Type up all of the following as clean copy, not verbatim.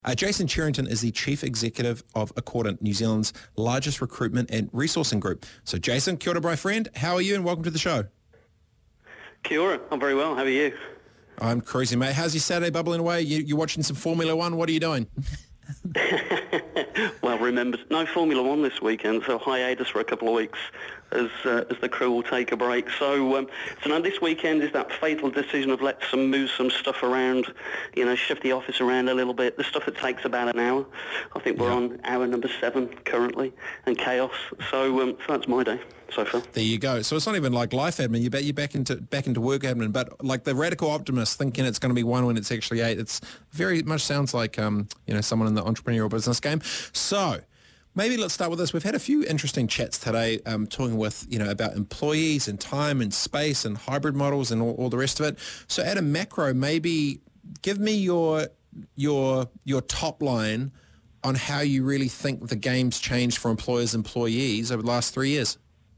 Jason Cherrington is the Chief Executive of Accordant, New Zealand's largest recruitment and resourcing group. So Jason, kia ora, my friend. How are you and welcome to the show? Kia ora. I'm very well. How are you? I'm cruising, mate. How's your Saturday bubbling away? You're watching some Formula One. What are you doing? Well, remember, no Formula One this weekend, so hiatus for a couple of weeks as the crew will take a break. So now this weekend is that fatal decision of let's move some stuff around, shift the office around a little bit. The stuff that takes about an hour. I think we're on hour number 7 currently, and chaos. So that's my day so far. There you go. So it's not even like life admin. You're back into work admin, but like the radical optimist thinking it's going to be 1 when it's actually 8. It's very much sounds like someone in the entrepreneurial business game. So maybe let's start with this. We've had a few interesting chats today, talking with about employees and time and space and hybrid models and all the rest of it. So at a macro, maybe give me your top line on how you really think the game's changed for employers and employees over the last 3 years.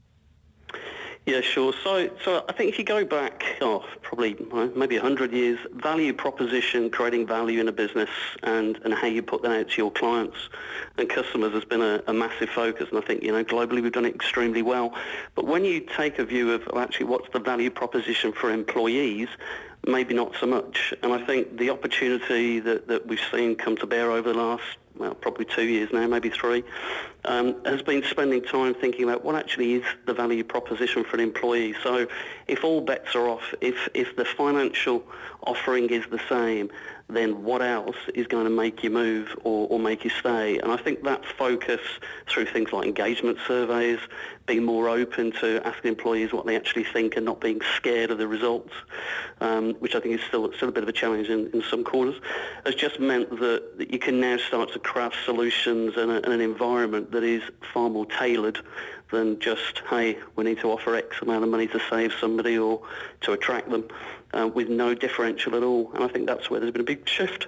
Yeah, sure. So I think if you go back, probably maybe 100 years, value proposition, creating value in a business and how you put that out to your clients and customers has been a massive focus. And I think, globally we've done it extremely well. But when you take a view of actually what's the value proposition for employees, maybe not so much. And I think the opportunity that we've seen come to bear over the last, probably 2 years now, maybe 3, has been spending time thinking about what actually is the value proposition for an employee. So if all bets are off, if the financial offering is the same, then what else is going to make you move or make you stay? And I think that focus through things like engagement surveys, being more open to asking employees what they actually think and not being scared of the results, which I think is still a bit of a challenge in some quarters, has just meant that you can now start to craft solutions and an environment that is far more tailored than just, hey, we need to offer X amount of money to save somebody or to attract them, with no differential at all. And I think that's where there's been a big shift.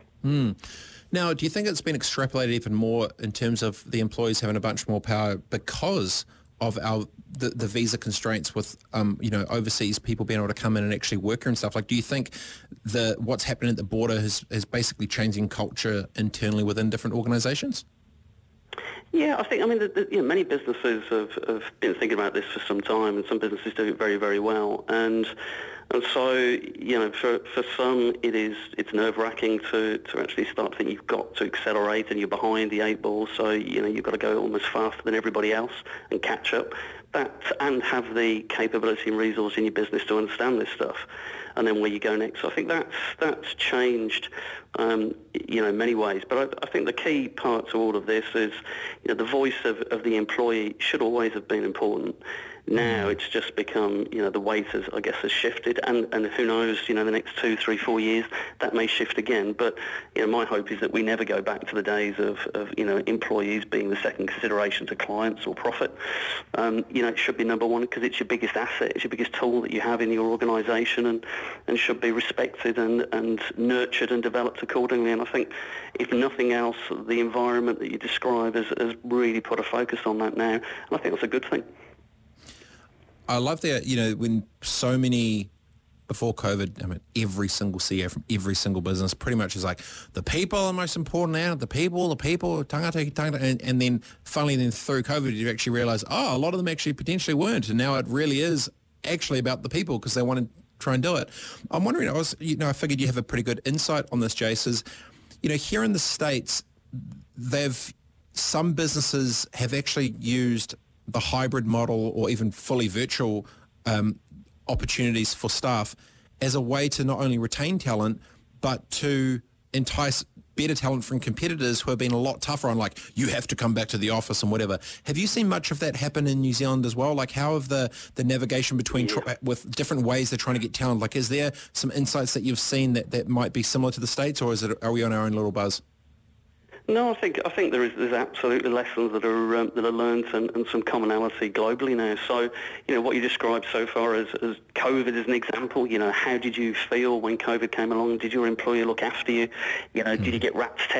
Now, do you think it's been extrapolated even more in terms of the employees having a bunch more power because of the visa constraints with overseas people being able to come in and actually work here and stuff? Like, do you think what's happening at the border is basically changing culture internally within different organisations? Yeah, I think, many businesses have been thinking about this for some time, and some businesses do it very, very well. And so, for some, it's nerve-wracking to actually start thinking you've got to accelerate and you're behind the 8 ball, so, you've got to go almost faster than everybody else and catch up. And have the capability and resource in your business to understand this stuff. And then where you go next. So I think that's changed, in many ways. But I think the key part to all of this is, the voice of the employee should always have been important. Now it's just become, the weight has shifted, and who knows, the next 2, 3, 4 years that may shift again. But my hope is that we never go back to the days of employees being the second consideration to clients or profit. It should be number one because it's your biggest asset, it's your biggest tool that you have in your organisation, and should be respected and nurtured and developed accordingly. And I think, if nothing else, the environment that you describe has really put a focus on that now, and I think that's a good thing. I love that, when so many, before COVID, every single CEO from every single business pretty much is like, the people are most important now, the people, tangata, and then finally through COVID, you actually realise, a lot of them actually potentially weren't, and now it really is actually about the people because they want to try and do it. I'm wondering, I figured you have a pretty good insight on this, Jace, is, here in the States, some businesses have actually used the hybrid model or even fully virtual opportunities for staff as a way to not only retain talent, but to entice better talent from competitors who have been a lot tougher on, like, you have to come back to the office and whatever. Have you seen much of that happen in New Zealand as well? Like, how have the navigation between with different ways they're trying to get talent? Like, is there some insights that you've seen that might be similar to the States, or are we on our own little buzz? No, I think there's absolutely lessons that are learned and some commonality globally now. So, what you described so far as COVID as an example, how did you feel when COVID came along? Did your employer look after you? Did you get RATS tests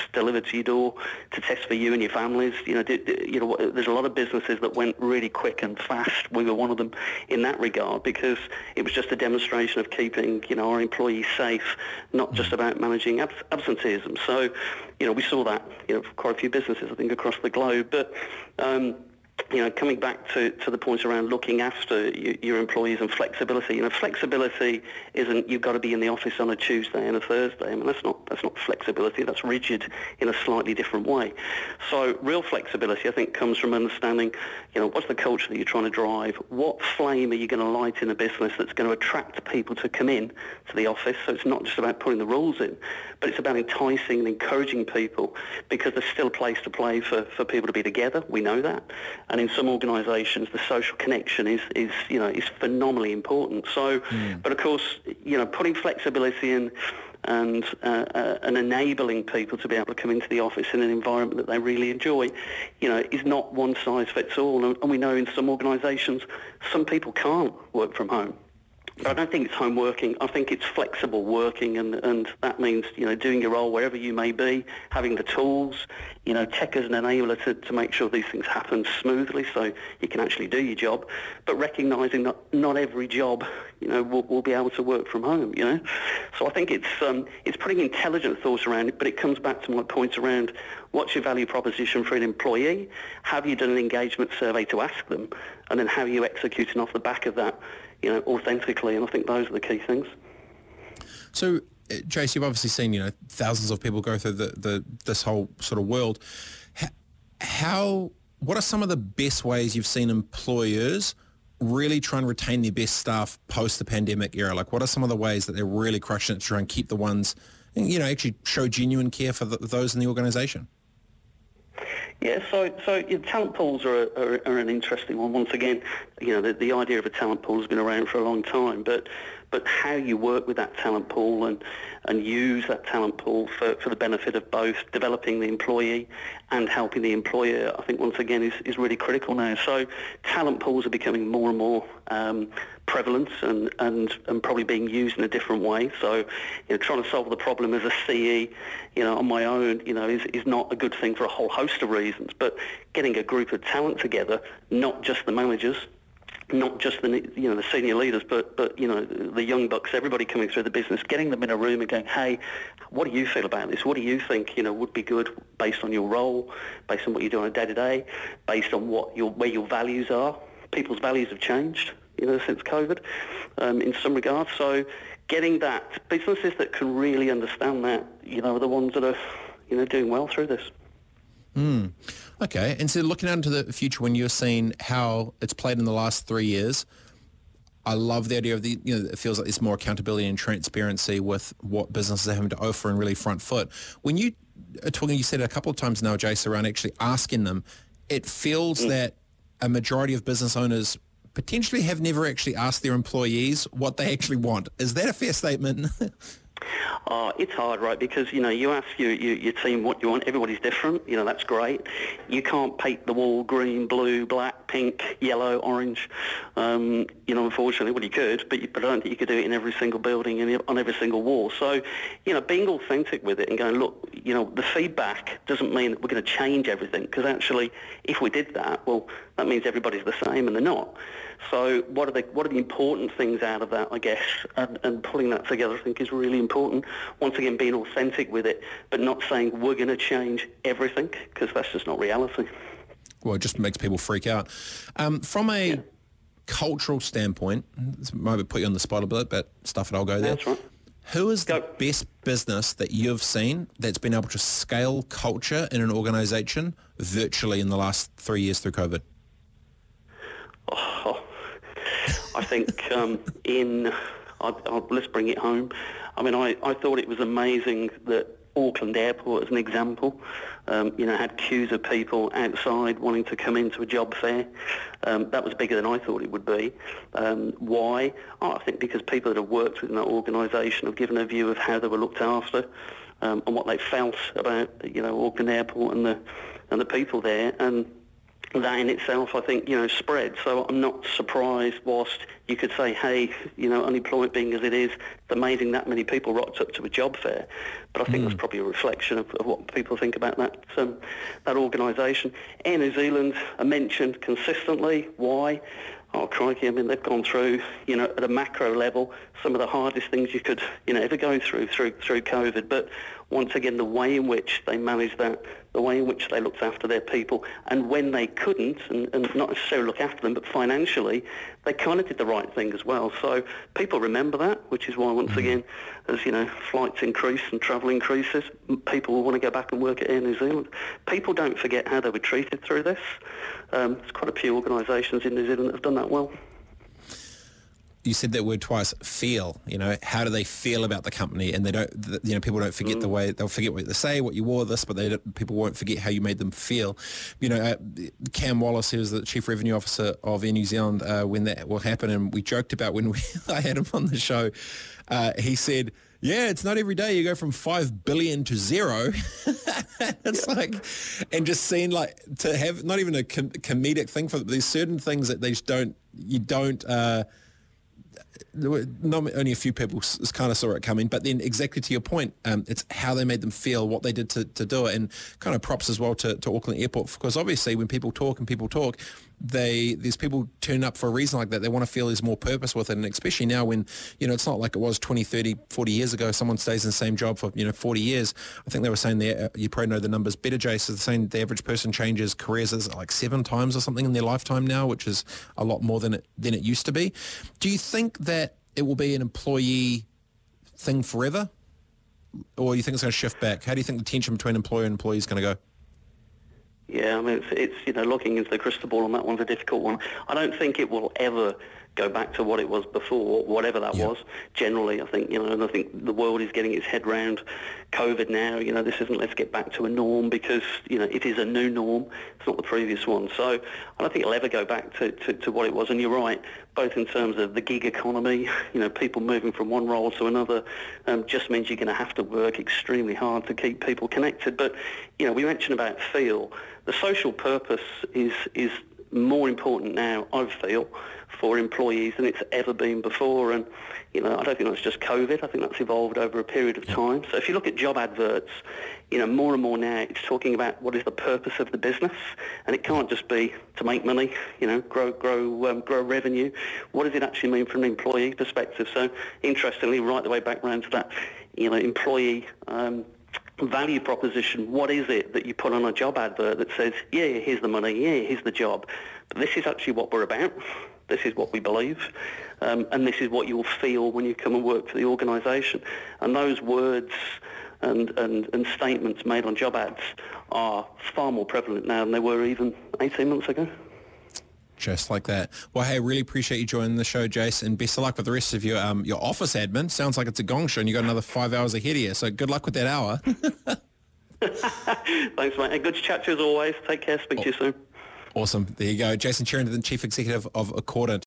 delivered to your door to test for you and your families. There's a lot of businesses that went really quick and fast. We were one of them in that regard because it was just a demonstration of keeping, our employees safe, not just about managing absenteeism. So, we saw that, for quite a few businesses, I think, across the globe. But, coming back to the point around looking after your employees and flexibility, flexibility isn't you've got to be in the office on a Tuesday and a Thursday. I mean, that's not flexibility. That's rigid in a slightly different way. So real flexibility, I think, comes from understanding, what's the culture that you're trying to drive? What flame are you going to light in a business that's going to attract people to come in to the office? So it's not just about putting the rules in, but it's about enticing and encouraging people because there's still a place to play for people to be together. We know that. And in some organisations, the social connection is phenomenally important. So, but of course, putting flexibility in and enabling people to be able to come into the office in an environment that they really enjoy, is not one size fits all. And we know in some organisations, some people can't work from home. But I don't think it's home working. I think it's flexible working, and that means, doing your role wherever you may be, having the tools, tech as an enabler to make sure these things happen smoothly so you can actually do your job, but recognising that not every job, will be able to work from home, So I think it's putting intelligent thoughts around it, but it comes back to my point around what's your value proposition for an employee? Have you done an engagement survey to ask them? And then how are you executing off the back of that, authentically? And I think those are the key things. So, Jace, you've obviously seen, thousands of people go through this whole sort of world. What are some of the best ways you've seen employers really try and retain their best staff post the pandemic era? Like, what are some of the ways that they're really crushing it to try and keep the ones, and, actually show genuine care for those in the organisation? Yeah, so talent pools are an interesting one. Once again, the idea of a talent pool has been around for a long time, but how you work with that talent pool and use that talent pool for the benefit of both developing the employee and helping the employer, I think once again is really critical now. So talent pools are becoming more and more prevalent and probably being used in a different way. So, trying to solve the problem as a CE, on my own, is not a good thing for a whole host of reasons. But getting a group of talent together, not just the managers, not just the senior leaders, but the young bucks, everybody coming through the business, getting them in a room and going, hey, what do you feel about this? What do you think would be good based on your role, based on what you do on a day-to-day, based on where your values are? People's values have changed, since COVID, in some regards. So getting that, businesses that can really understand that, are the ones that are, doing well through this. Okay, and so looking out into the future, when you're seeing how it's played in the last 3 years, I love the idea of it feels like there's more accountability and transparency with what businesses are having to offer and really front foot. When you are talking, you said it a couple of times now, Jace, around actually asking them, it feels that a majority of business owners potentially have never actually asked their employees what they actually want. Is that a fair statement? It's hard, right? Because, you ask your team what you want. Everybody's different. That's great. You can't paint the wall green, blue, black, pink, yellow, orange. Unfortunately, well, you could, but I don't think you could do it in every single building and on every single wall. So, being authentic with it and going, look, the feedback doesn't mean that we're going to change everything, because actually, if we did that, well, that means everybody's the same, and they're not. So what are the important things out of that, I guess, and pulling that together, I think, is really important. Once again, being authentic with it, but not saying we're going to change everything, because that's just not reality. Well, it just makes people freak out. From a cultural standpoint, this might put you on the spot a bit, but stuff it, I'll go there. That's right. Who is the best business that you've seen that's been able to scale culture in an organisation virtually in the last 3 years through COVID? I think let's bring it home. I mean, I thought it was amazing that Auckland Airport, as an example, had queues of people outside wanting to come into a job fair. That was bigger than I thought it would be. Why? I think because people that have worked within that organisation have given a view of how they were looked after and what they felt about, Auckland Airport and the people there. And that in itself, I think, spread. So I'm not surprised whilst you could say, hey, unemployment being as it is, it's amazing that many people rocked up to a job fair. But I think that's probably a reflection of what people think about that organisation. Air New Zealand are mentioned consistently. Why? Oh, crikey, I mean, they've gone through, at a macro level, some of the hardest things you could, ever go through COVID. But once again, the way in which they managed that, the way in which they looked after their people, and when they couldn't, and not necessarily look after them, but financially, they kind of did the right thing as well. So people remember that, which is why, once again, as, flights increase and travel increases, people will want to go back and work at Air New Zealand. People don't forget how they were treated through this. There's quite a few organisations in New Zealand that have done that well. You said that word twice, feel. How do they feel about the company? And they don't, people don't forget the way, they'll forget what they say, what you wore this, but people won't forget how you made them feel. Cam Wallace, who was the Chief Revenue Officer of Air New Zealand when that will happen, and we joked about when I had him on the show, he said, yeah, it's not every day you go from 5 billion to zero. It's like, and just seeing to have not even a comedic thing for them. There's certain things that not only a few people kind of saw it coming, but then exactly to your point, it's how they made them feel, what they did to do it, and kind of props as well to Auckland Airport, because obviously when people talk, there's people turn up for a reason like that. They want to feel there's more purpose with it, and especially now when, it's not like it was 20, 30, 40 years ago. Someone stays in the same job for, 40 years. I think they were saying there, you probably know the numbers better, Jace, so they're saying the average person changes careers is like 7 times or something in their lifetime now, which is a lot more than it used to be. Do you think that it will be an employee thing forever, or you think it's going to shift back? How do you think the tension between employer and employee is going to go? Yeah, I mean, it's looking into the crystal ball on that one's a difficult one. I don't think it will ever go back to what it was before, whatever that was. Generally, I think, and I think the world is getting its head round COVID now. This isn't let's get back to a norm, because, it is a new norm. It's not the previous one. So I don't think it'll ever go back to what it was. And you're right, both in terms of the gig economy, people moving from one role to another, just means you're going to have to work extremely hard to keep people connected. But, we mentioned about feel. The social purpose is more important now, I feel, for employees than it's ever been before. And, I don't think that's just COVID. I think that's evolved over a period of time. So if you look at job adverts, more and more now it's talking about what is the purpose of the business, and it can't just be to make money, grow revenue. What does it actually mean from an employee perspective? So interestingly, right the way back around to that, employee value proposition. What is it that you put on a job advert that says, yeah, here's the money, yeah, here's the job, but this is actually what we're about, this is what we believe, and this is what you'll feel when you come and work for the organisation. And those words and statements made on job ads are far more prevalent now than they were even 18 months ago. Just like that. Well, hey, really appreciate you joining the show, Jace, and best of luck with the rest of your office admin. Sounds like it's a gong show and you got another 5 hours ahead of you, so good luck with that hour. Thanks, mate. And good to chat to you as always. Take care. Speak to you soon. Awesome. There you go. Jason Cherrington, Chief Executive of Accordant.